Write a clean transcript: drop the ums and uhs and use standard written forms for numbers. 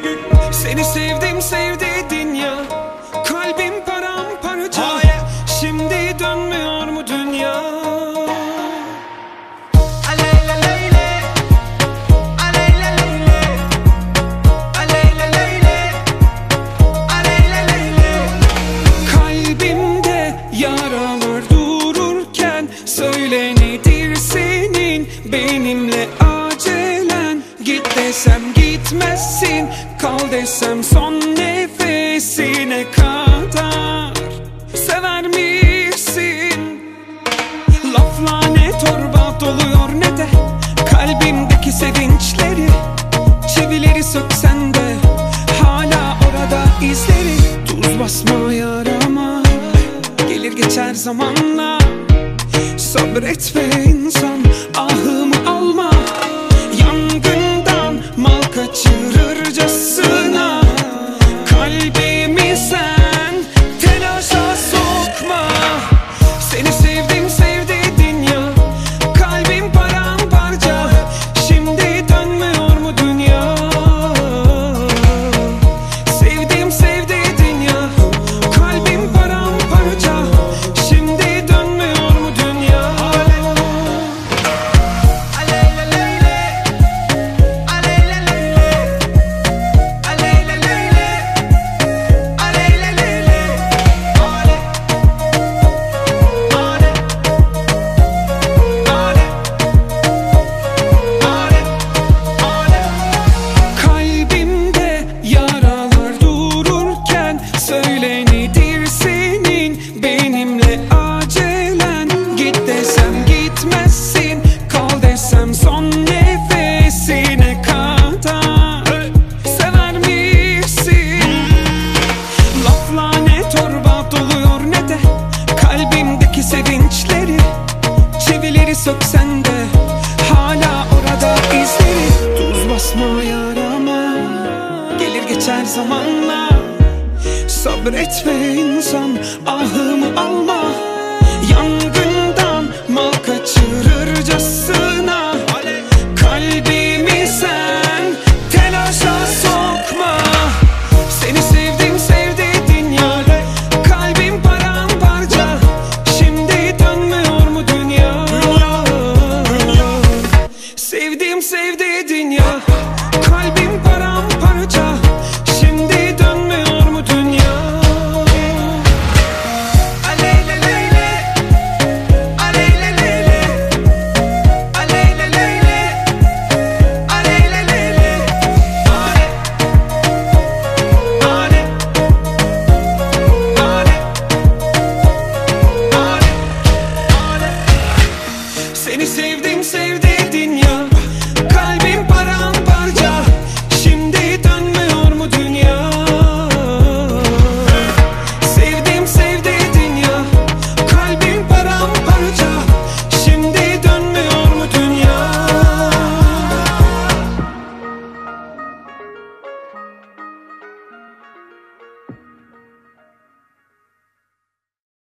Seni sevdim sev dedin ya, kalbim paramparça. Şimdi dönmüyor mu dünya? Kalbimde yaralar dururken söyle nedir senin benimle acelen? Git desem gitmezsin, kal desem son nefesine kadar. Sever misin? Lafla ne torba doluyor ne de kalbimdeki sevinçleri. Çivileri söksen de hala orada izleri. Tuz basma yarama, gelir geçer zamanla. Sabret be insan, ahımı alma. Yangından mal kaçırırcasına kalbimi sen telaşa sokma. Seni sevdim sev dedin ya, kalbim paramparça. Şimdi dönmüyor mu dünya? Sevdim sev dedin ya, kalbim paramparça. Şimdi dönmüyor mu dünya? Kalbimde yaralar dururken söyle nedir senin benimle acelen? Git desem gitmezsin, kal desem son nefesine kadar. Sever misin? Lafla ne torba doluyor ne de kalbimdeki sevinçleri. Çivileri söksen de hala orada izleri. Tuz basma yarama, gelir geçer zamanla. Sabret be insan, ahımı alma. Yangından mal kaçırırcasına